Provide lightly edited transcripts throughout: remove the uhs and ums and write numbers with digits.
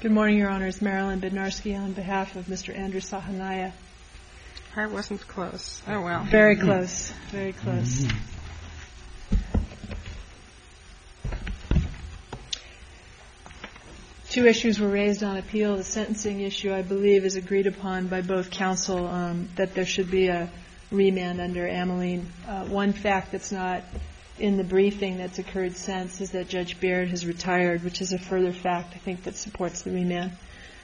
Good morning, Your Honors. Marilyn Bednarski on behalf of Mr. Andrew Sahanaia. I wasn't close. Oh, well. Very close. Very close. Two issues were raised on appeal. The sentencing issue, I believe, is agreed upon by both counsel that there should be a remand under Ameline. One fact that's not in the briefing that's occurred since is that Judge Baird has retired, which is a further fact, I think, that supports the remand.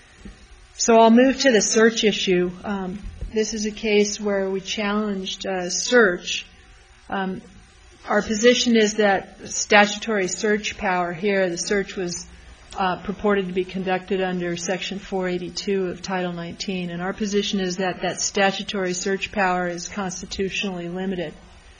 So I'll move to the search issue. This is a case where we challenged search. Our position is that statutory search power here, the search was purported to be conducted under Section 482 of Title 19, and our position is that that statutory search power is constitutionally limited.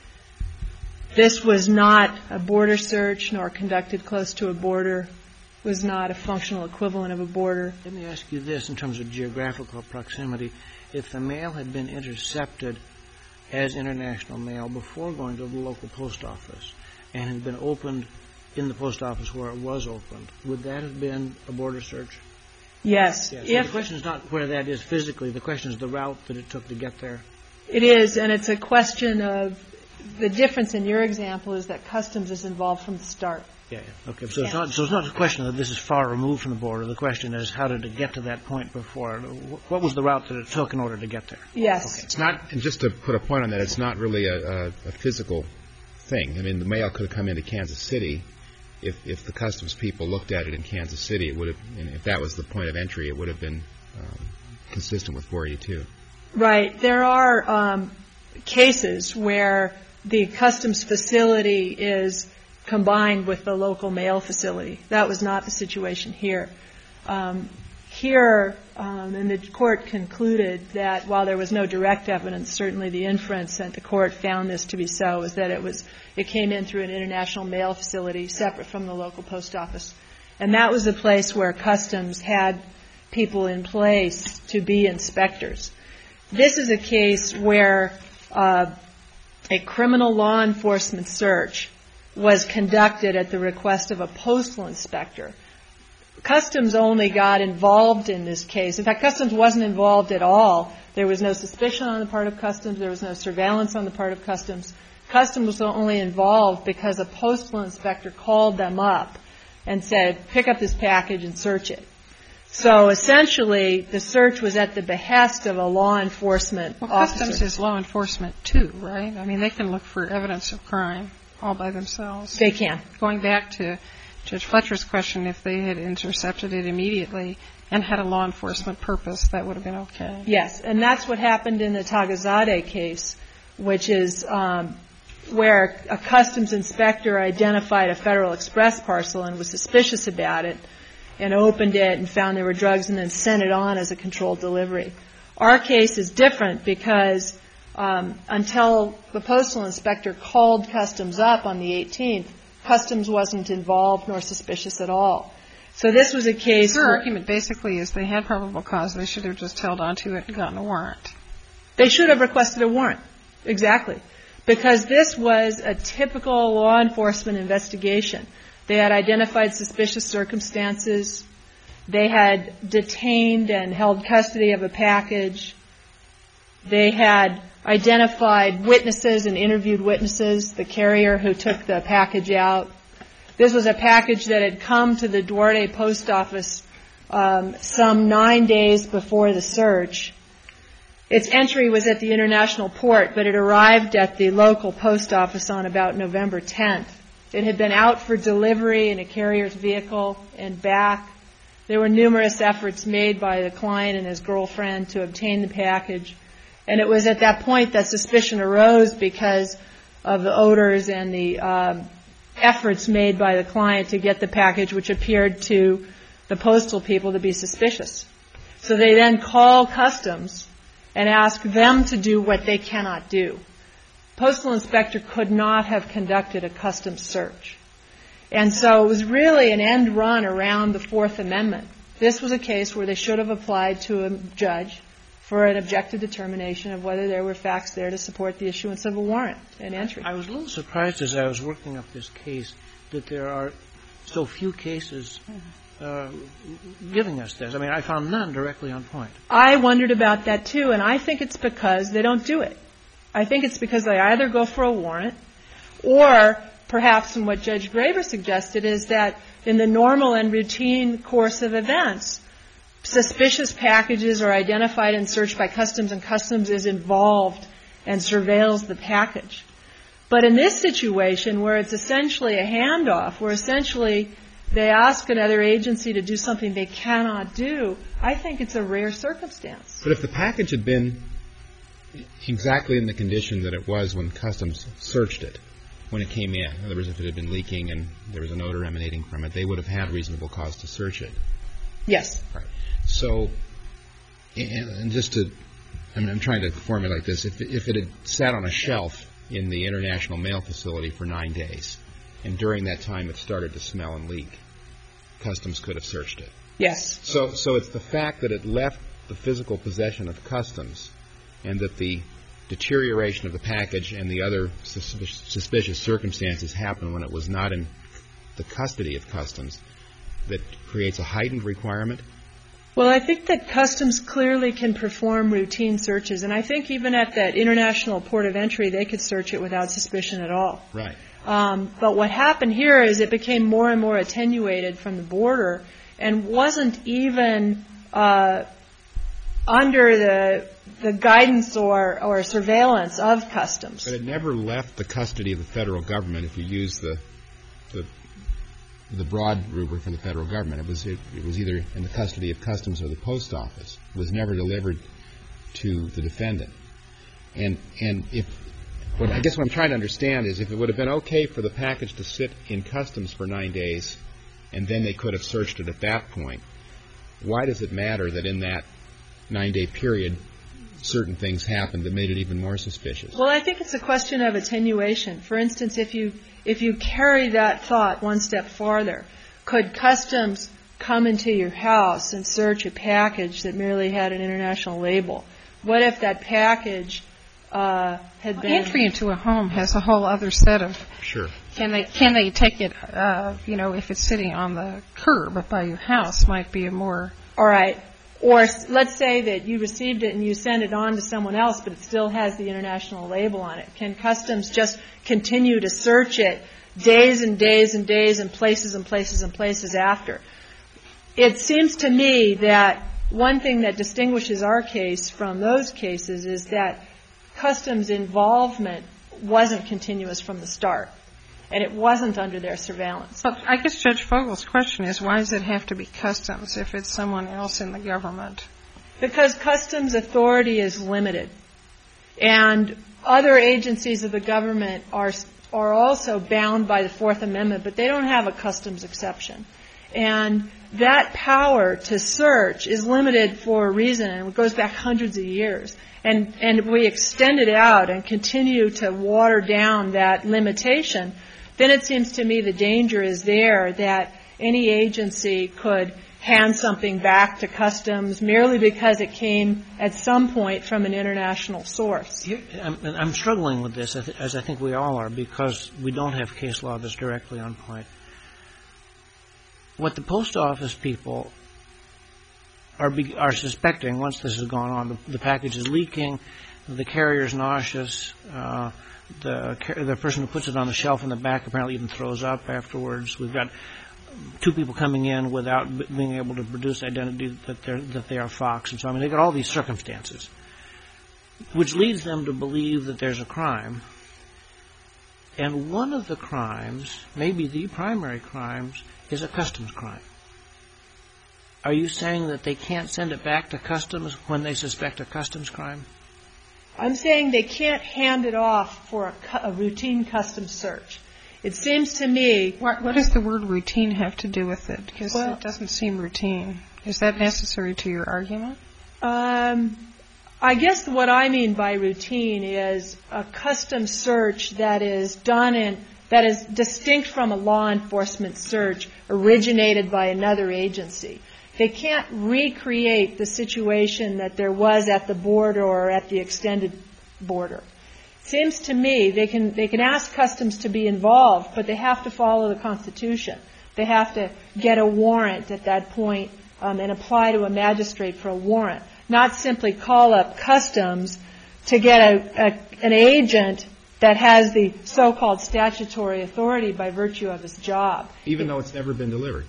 This was not a border search nor conducted close to a border, was not a functional equivalent of a border. Let me ask you this in terms of geographical proximity. If the mail had been intercepted as international mail before going to the local post office and had been opened in the post office where it was opened, would that have been a border search? Yes. So the question is not where that is physically. The question is the route that it took to get there. It is, and it's a question of the difference in your example is that customs is involved from the start. Yeah. Okay. So it's not a question that this is far removed from the border. The question is how did it get to that point before? What was the route that it took in order to get there? Yes. Okay. It's not, and just to put a point on that, it's not really a physical thing. I mean, the mail could have come into Kansas City. If the customs people looked at it in Kansas City, it would have, and if that was the point of entry, it would have been consistent with 482. Right. There are cases where the customs facility is combined with the local mail facility. That was not the situation here. And the court concluded that while there was no direct evidence, certainly the inference that the court found this to be so is that it came in through an international mail facility separate from the local post office. And that was a place where customs had people in place to be inspectors. This is a case where a criminal law enforcement search was conducted at the request of a postal inspector. Customs only got involved in this case. In fact, Customs wasn't involved at all. There was no suspicion on the part of Customs. There was no surveillance on the part of Customs. Customs was only involved because a postal inspector called them up and said, pick up this package and search it. So essentially, the search was at the behest of a law enforcement officer. Customs is law enforcement too, right? I mean, they can look for evidence of crime all by themselves. They can. Going back to Judge Fletcher's question, if they had intercepted it immediately and had a law enforcement purpose, that would have been okay. Yes, and that's what happened in the Tagazadeh case, which is where a customs inspector identified a Federal Express parcel and was suspicious about it and opened it and found there were drugs and then sent it on as a controlled delivery. Our case is different because until the postal inspector called Customs up on the 18th, Customs wasn't involved nor suspicious at all. So this was a case Your argument basically is they had probable cause. They should have just held on to it and gotten a warrant. They should have requested a warrant. Exactly. Because this was a typical law enforcement investigation. They had identified suspicious circumstances. They had detained and held custody of a package. They had identified witnesses and interviewed witnesses, the carrier who took the package out. This was a package that had come to the Duarte post office some 9 days before the search. Its entry was at the international port, but it arrived at the local post office on about November 10th. It had been out for delivery in a carrier's vehicle and back. There were numerous efforts made by the client and his girlfriend to obtain the package. And it was at that point that suspicion arose because of the odors and the efforts made by the client to get the package, which appeared to the postal people to be suspicious. So they then call Customs and ask them to do what they cannot do. Postal inspector could not have conducted a Customs search. And so it was really an end run around the Fourth Amendment. This was a case where they should have applied to a judge for an objective determination of whether there were facts there to support the issuance of a warrant and entry. I was a little surprised as I was working up this case that there are so few cases giving us this? I mean, I found none directly on point. I wondered about that, too, and I think it's because they don't do it. I think it's because they either go for a warrant or perhaps in what Judge Graber suggested is that in the normal and routine course of events, suspicious packages are identified and searched by Customs, and Customs is involved and surveils the package. But in this situation, where it's essentially a handoff, where essentially they ask another agency to do something they cannot do, I think it's a rare circumstance. But if the package had been exactly in the condition that it was when Customs searched it, when it came in, in other words, if it had been leaking and there was an odor emanating from it, they would have had reasonable cause to search it. Yes. Right. So, and just to, I mean, I'm trying to formulate this. If it had sat on a shelf in the International Mail Facility for 9 days, and during that time it started to smell and leak, Customs could have searched it. Yes. So it's the fact that it left the physical possession of Customs and that the deterioration of the package and the other suspicious circumstances happened when it was not in the custody of Customs that creates a heightened requirement? Well, I think that Customs clearly can perform routine searches, and I think even at that international port of entry, they could search it without suspicion at all. Right. But what happened here is it became more and more attenuated from the border and wasn't even under the guidance or surveillance of Customs. But it never left the custody of the federal government if you use the broad rubric for the federal government. It was either in the custody of Customs or the post office. It was never delivered to the defendant. And I guess what I'm trying to understand is if it would have been okay for the package to sit in Customs for 9 days and then they could have searched it at that point, why does it matter that in that 9-day period certain things happened that made it even more suspicious? Well, I think it's a question of attenuation. For instance, if you carry that thought one step farther, could Customs come into your house and search a package that merely had an international label? What if that package had been... Entry into a home has a whole other set of... Sure. Can they take it, if it's sitting on the curb by your house might be a more... All right. Or let's say that you received it and you send it on to someone else, but it still has the international label on it. Can Customs just continue to search it days and days and days and places and places and places after? It seems to me that one thing that distinguishes our case from those cases is that Customs involvement wasn't continuous from the start, and it wasn't under their surveillance. But I guess Judge Fogel's question is, why does it have to be Customs if it's someone else in the government? Because Customs authority is limited, and other agencies of the government are also bound by the Fourth Amendment, but they don't have a Customs exception. And that power to search is limited for a reason, and it goes back hundreds of years. And if we extend it out and continue to water down that limitation, then it seems to me the danger is there that any agency could hand something back to Customs merely because it came at some point from an international source. I'm struggling with this, as I think we all are, because we don't have case law that's directly on point. What the post office people are suspecting, once this has gone on, the package is leaking, the carrier's nauseous, the person who puts it on the shelf in the back apparently even throws up afterwards. We've got 2 people coming in without being able to produce identity that they are Fox, and so they've got all these circumstances, which leads them to believe that there's a crime. And one of the crimes, maybe the primary crimes, is a Customs crime. Are you saying that they can't send it back to Customs when they suspect a Customs crime? I'm saying they can't hand it off for a routine Customs search. It seems to me... What does the word routine have to do with it? Because it doesn't seem routine. Is that necessary to your argument? I guess what I mean by routine is a Customs search that is that is distinct from a law enforcement search originated by another agency. They can't recreate the situation that there was at the border or at the extended border. It seems to me they can ask Customs to be involved, but they have to follow the Constitution. They have to get a warrant at that point and apply to a magistrate for a warrant, not simply call up customs to get an agent that has the so-called statutory authority by virtue of his job. Even though it's never been delivered.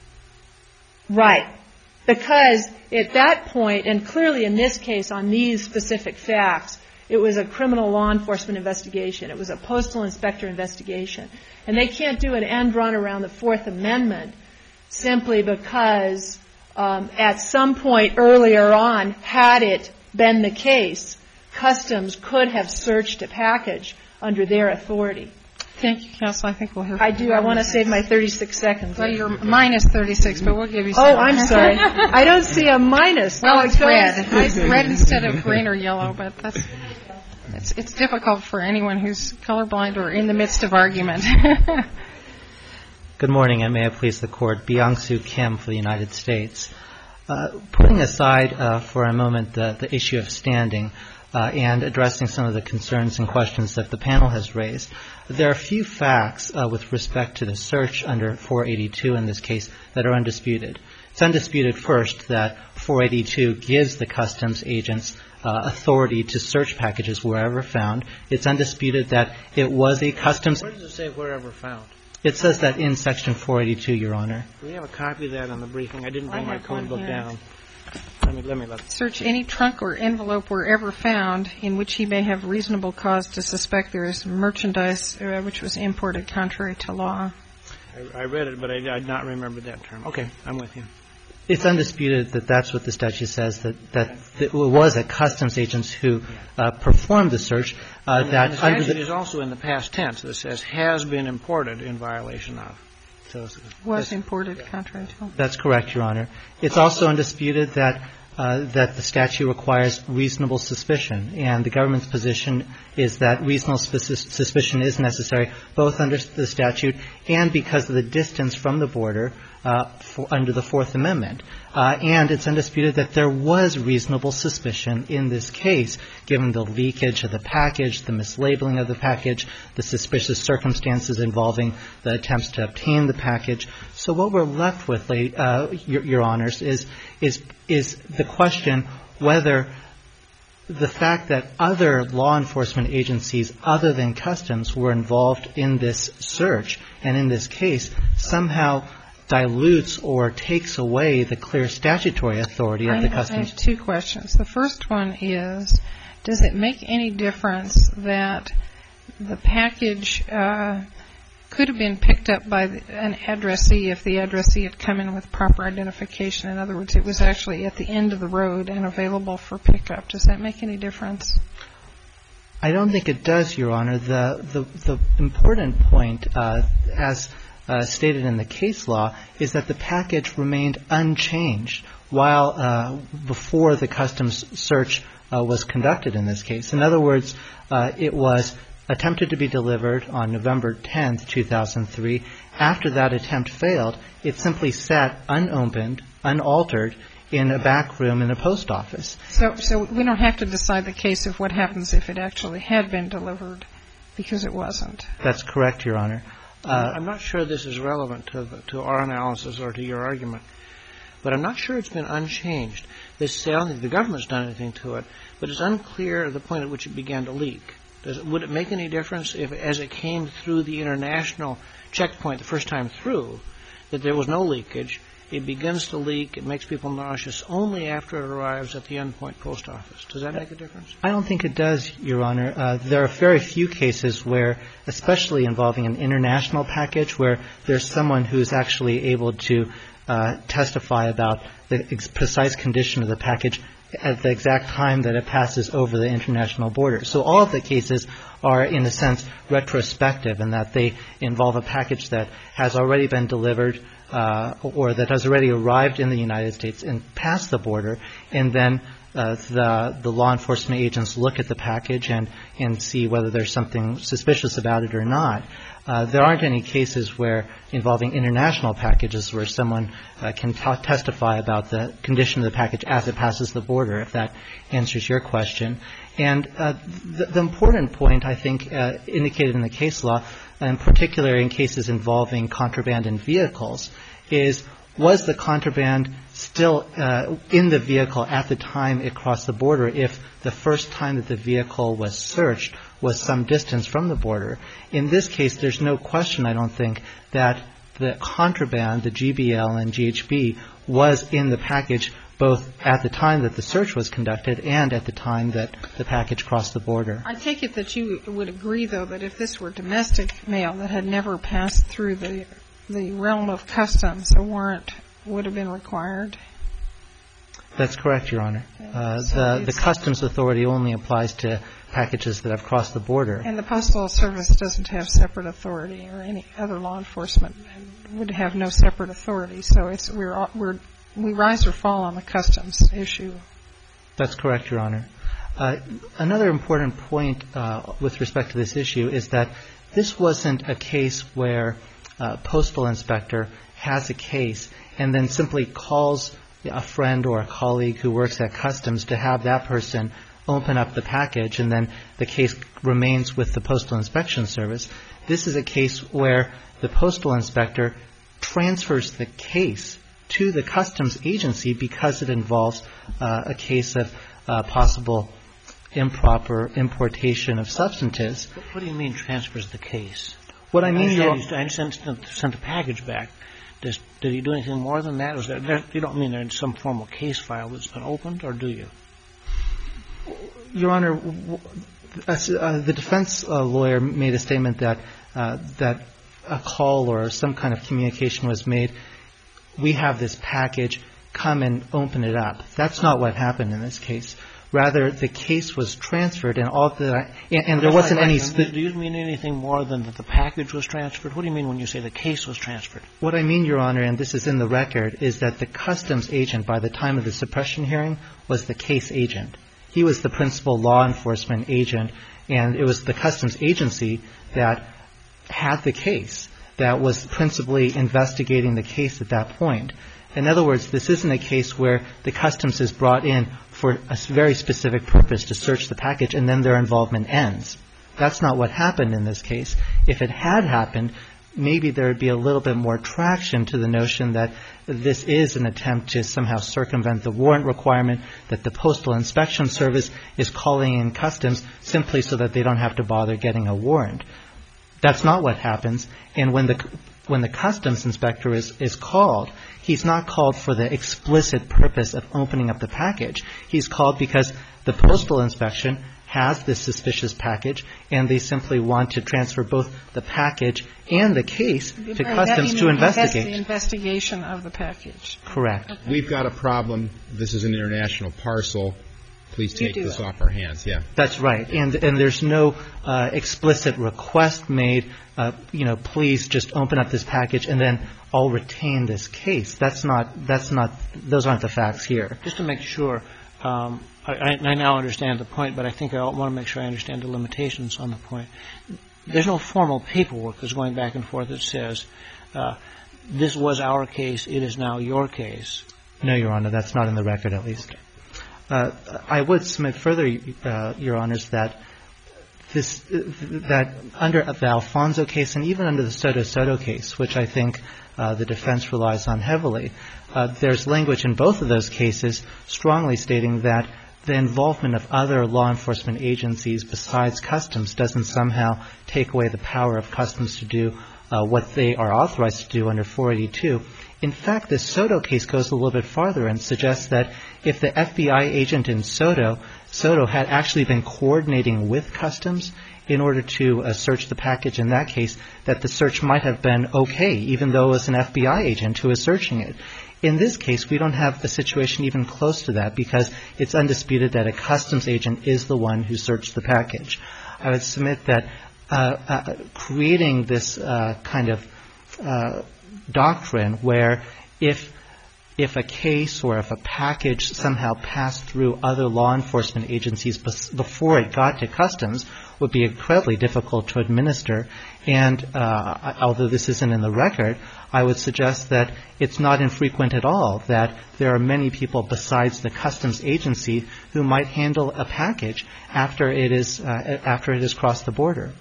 Right. Because at that point, and clearly in this case on these specific facts, it was a criminal law enforcement investigation. It was a postal inspector investigation. And they can't do an end run around the Fourth Amendment simply because at some point earlier on, had it been the case, customs could have searched a package under their authority. Thank you, counsel. I think we'll hear from you. I do. I want to save my 36 seconds. Well, you're minus 36, but we'll give you some. Oh, I'm sorry. I don't see a minus. Well, it's red. It's red instead of green or yellow, but it's difficult for anyone who's colorblind or in the midst of argument. Good morning, and may it please the Court. Byung-Soo Kim for the United States. Putting aside for a moment the issue of standing and addressing some of the concerns and questions that the panel has raised, there are a few facts with respect to the search under 482 in this case that are undisputed. It's undisputed first that 482 gives the customs agents authority to search packages wherever found. It's undisputed that it was a customs... Where does it say wherever found? It says that in Section 482, Your Honor. Do we have a copy of that on the briefing? I didn't bring my code book down. Let me look. Search any trunk or envelope wherever found in which he may have reasonable cause to suspect there is merchandise which was imported contrary to law. I read it, but I did not remember that term. Okay, I'm with you. It's undisputed that that's what the statute says, that it was a customs agent who performed the search. The statute is also in the past tense that says has been imported in violation of. Was imported contrary to law. That's correct, Your Honor. It's also undisputed that the statute requires reasonable suspicion, and the government's position is that reasonable suspicion is necessary both under the statute and because of the distance from the border under the Fourth Amendment. And it's undisputed that there was reasonable suspicion in this case, given the leakage of the package, the mislabeling of the package, the suspicious circumstances involving the attempts to obtain the package. So what we're left with, Your Honors, is the question whether the fact that other law enforcement agencies other than customs were involved in this search and in this case somehow dilutes or takes away the clear statutory authority of the customs. I have two questions. The first one is, does it make any difference that the package could have been picked up by an addressee if the addressee had come in with proper identification? In other words, it was actually at the end of the road and available for pickup. Does that make any difference? I don't think it does, Your Honor. The important point, as stated in the case law, is that the package remained unchanged while before the customs search was conducted in this case. In other words, it was attempted to be delivered on November 10th, 2003. After that attempt failed, it simply sat unopened, unaltered, in a back room in a post office. So we don't have to decide the case of what happens if it actually had been delivered, because it wasn't. That's correct, Your Honor. I'm not sure this is relevant to our analysis or to your argument, but I'm not sure it's been unchanged. I don't think the government's done anything to it, but it's unclear the point at which it began to leak. Would it make any difference if, as it came through the international checkpoint the first time through, that there was no leakage, it begins to leak, it makes people nauseous only after it arrives at the endpoint post office? Does that make a difference? I don't think it does, Your Honor. There are very few cases where, especially involving an international package, where there's someone who's actually able to testify about the precise condition of the package at the exact time that it passes over the international border. So all of the cases are, in a sense, retrospective in that they involve a package that has already been delivered or that has already arrived in the United States and passed the border, and then the law enforcement agents look at the package and see whether there's something suspicious about it or not. There aren't any cases where involving international packages where someone can testify about the condition of the package as it passes the border, if that answers your question. And the important point, I think, indicated in the case law, in particular in cases involving contraband in vehicles, was the contraband still in the vehicle at the time it crossed the border if the first time that the vehicle was searched was some distance from the border. In this case, there's no question, I don't think, that the contraband, the GBL and GHB, was in the package both at the time that the search was conducted and at the time that the package crossed the border. I take it that you would agree, though, that if this were domestic mail that had never passed through the realm of customs, a warrant would have been required? That's correct, Your Honor. The customs authority only applies to packages that have crossed the border. And the Postal Service doesn't have separate authority, or any other law enforcement would have no separate authority. So we rise or fall on the customs issue. That's correct, Your Honor. Another important point with respect to this issue is that this wasn't a case where a postal inspector has a case and then simply calls a friend or a colleague who works at customs to have that person open up the package and then the case remains with the Postal Inspection Service. This is a case where the postal inspector transfers the case to the customs agency because it involves a case of possible improper importation of substances. What do you mean transfers the case? What I mean, I sent the package back. Did he do anything more than that? You don't mean there's some formal case file that's been opened, or do you? Your Honor, the defense lawyer made a statement that a call or some kind of communication was made. We have this package. Come and open it up. That's not what happened in this case. Rather, the case was transferred, and there wasn't any. Do you mean anything more than that the package was transferred? What do you mean when you say the case was transferred? What I mean, Your Honor, and this is in the record, is that the customs agent, by the time of the suppression hearing, was the case agent. He was the principal law enforcement agent, and it was the customs agency that had the case, that was principally investigating the case at that point. In other words, this isn't a case where the customs is brought in for a very specific purpose to search the package and then their involvement ends. That's not what happened in this case. If it had happened, maybe there would be a little bit more traction to the notion that this is an attempt to somehow circumvent the warrant requirement, that the Postal Inspection Service is calling in customs simply so that they don't have to bother getting a warrant. That's not what happens. And when the customs inspector is called, he's not called for the explicit purpose of opening up the package. He's called because the postal inspection has this suspicious package, and they simply want to transfer both the package and the case to customs to investigate. The investigation of the package. Correct. Okay. We've got a problem. This is an international parcel. Please take this off our hands. Yeah. That's right. And there's no explicit request made, please just open up this package and then I'll retain this case. Those aren't the facts here. Just to make sure, I now understand the point, but I think I want to make sure I understand the limitations on the point. There's no formal paperwork that's going back and forth that says, this was our case, it is now your case. No, Your Honor, that's not in the record at least. Okay. I would submit further, Your Honors, that under the Alfonso case and even under the Soto case, which I think the defense relies on heavily, there's language in both of those cases strongly stating that the involvement of other law enforcement agencies besides customs doesn't somehow take away the power of customs to do what they are authorized to do under 482. In fact, the Soto case goes a little bit farther and suggests that if the FBI agent in Soto had actually been coordinating with customs in order to search the package in that case, that the search might have been okay, even though it was an FBI agent who was searching it. In this case, we don't have a situation even close to that because it's undisputed that a customs agent is the one who searched the package. I would submit that creating this kind of doctrine where if a case or if a package somehow passed through other law enforcement agencies before it got to customs would be incredibly difficult to administer. And although this isn't in the record, I would suggest that it's not infrequent at all that there are many people besides the customs agency who might handle a package after it has crossed the border.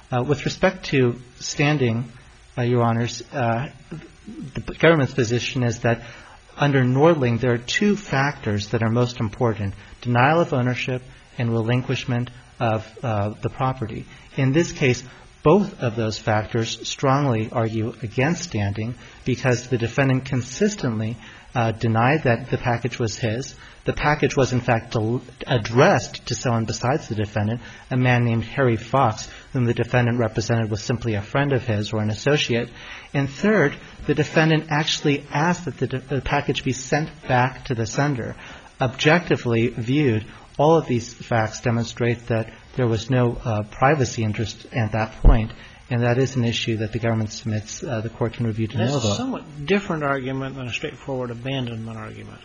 With respect to standing, Your Honors, the government's position is that under Nordling, there are two factors that are most important: denial of ownership and relinquishment of the property. In this case, both of those factors strongly argue against standing because the defendant consistently denied that the package was his. The package was, in fact, addressed to someone besides the defendant, a man named Harry Fox, whom the defendant represented was simply a friend of his or an associate. And third, the defendant actually asked that the package be sent back to the sender. Objectively viewed, all of these facts demonstrate that there was no privacy interest at that point, and that is an issue that the government submits the court can review de novo. That's a somewhat different argument than a straightforward abandonment argument.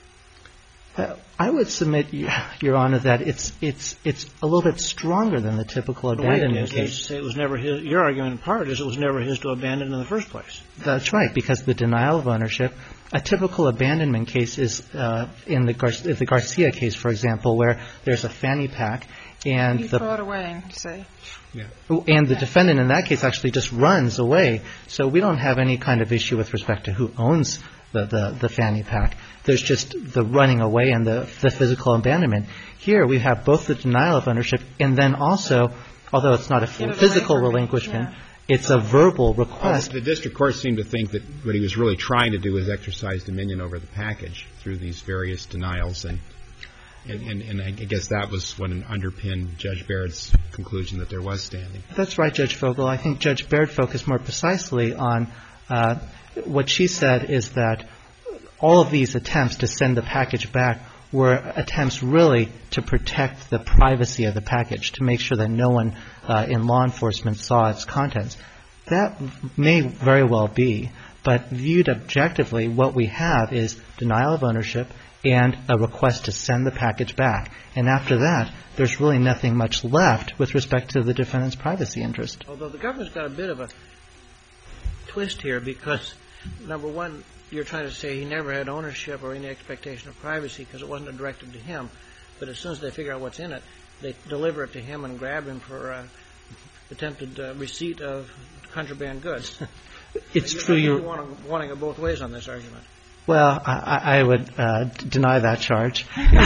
I would submit, Your Honor, that it's a little bit stronger than the typical abandonment case. It was never his. Your argument in part is it was never his to abandon in the first place. That's right, because the denial of ownership, a typical abandonment case is in the Garcia case, for example, where there's a fanny pack and you throw it away, say. Yeah. And the defendant in that case actually just runs away. So we don't have any kind of issue with respect to who owns the fanny pack. There's just the running away and the physical abandonment. Here we have both the denial of ownership and then also, although it's not a physical relinquishment, it's a verbal request. The district court seemed to think that what he was really trying to do was exercise dominion over the package through these various denials, and I guess that was what underpinned Judge Baird's conclusion that there was standing. That's right, Judge Fogel. I think Judge Baird focused more precisely on what she said is that all of these attempts to send the package back were attempts really to protect the privacy of the package, to make sure that no one in law enforcement saw its contents. That may very well be, but viewed objectively, what we have is denial of ownership and a request to send the package back. And after that, there's really nothing much left with respect to the defendant's privacy interest. Although the government's got a bit of a twist here because, number one, you're trying to say he never had ownership or any expectation of privacy because it wasn't directed to him. But as soon as they figure out what's in it, they deliver it to him and grab him for attempted receipt of contraband goods. It's true. You're wanting it both ways on this argument. Well, I would deny that charge.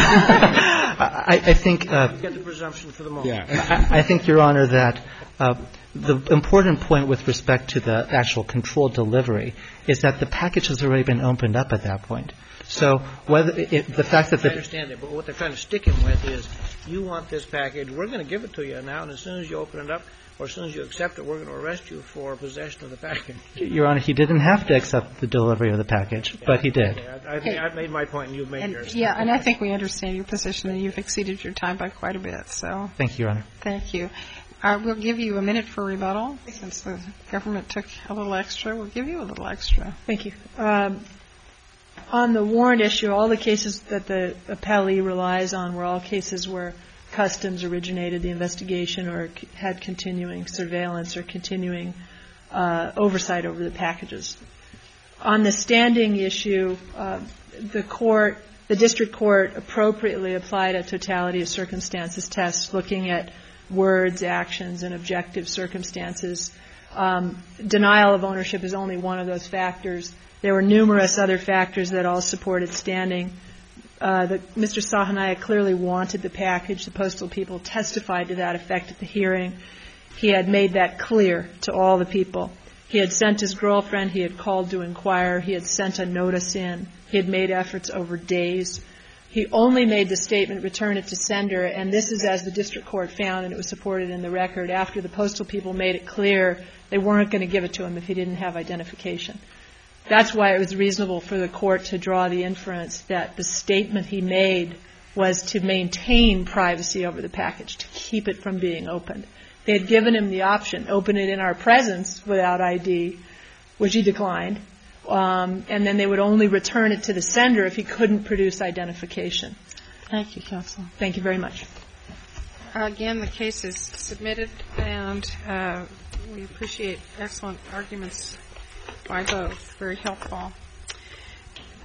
I think you get the presumption for the moment. Yeah. I think, Your Honor, that the important point with respect to the actual controlled delivery is that the package has already been opened up at that point. So whether the fact that I understand it, but what they're trying to stick him with is you want this package, we're going to give it to you now, and as soon as you open it up or as soon as you accept it, we're going to arrest you for possession of the package. Your Honor, he didn't have to accept the delivery of the package, but he did. Okay. I've made my point and you've made yours. Yeah, and I think we understand your position and you've exceeded your time by quite a bit. So thank you, Your Honor. Thank you. We'll give you a minute for rebuttal. Since the government took a little extra, we'll give you a little extra. Thank you. On the warrant issue, all the cases that the appellee relies on were all cases where Customs originated the investigation or had continuing surveillance or continuing oversight over the packages. On the standing issue, the district court appropriately applied a totality of circumstances test looking at words, actions, and objective circumstances. Denial of ownership is only one of those factors. There were numerous other factors that all supported standing. Mr. Sahanaya clearly wanted the package. The postal people testified to that effect at the hearing. He had made that clear to all the people. He had sent his girlfriend. He had called to inquire. He had sent a notice in. He had made efforts over days. He only made the statement, return it to sender, and this is as the district court found, and it was supported in the record, after the postal people made it clear they weren't going to give it to him if he didn't have identification. That's why it was reasonable for the court to draw the inference that the statement he made was to maintain privacy over the package, to keep it from being opened. They had given him the option, open it in our presence without ID, which he declined, and then they would only return it to the sender if he couldn't produce identification. Thank you, counsel. Thank you very much. Again, the case is submitted, and we appreciate excellent arguments by both. Very helpful.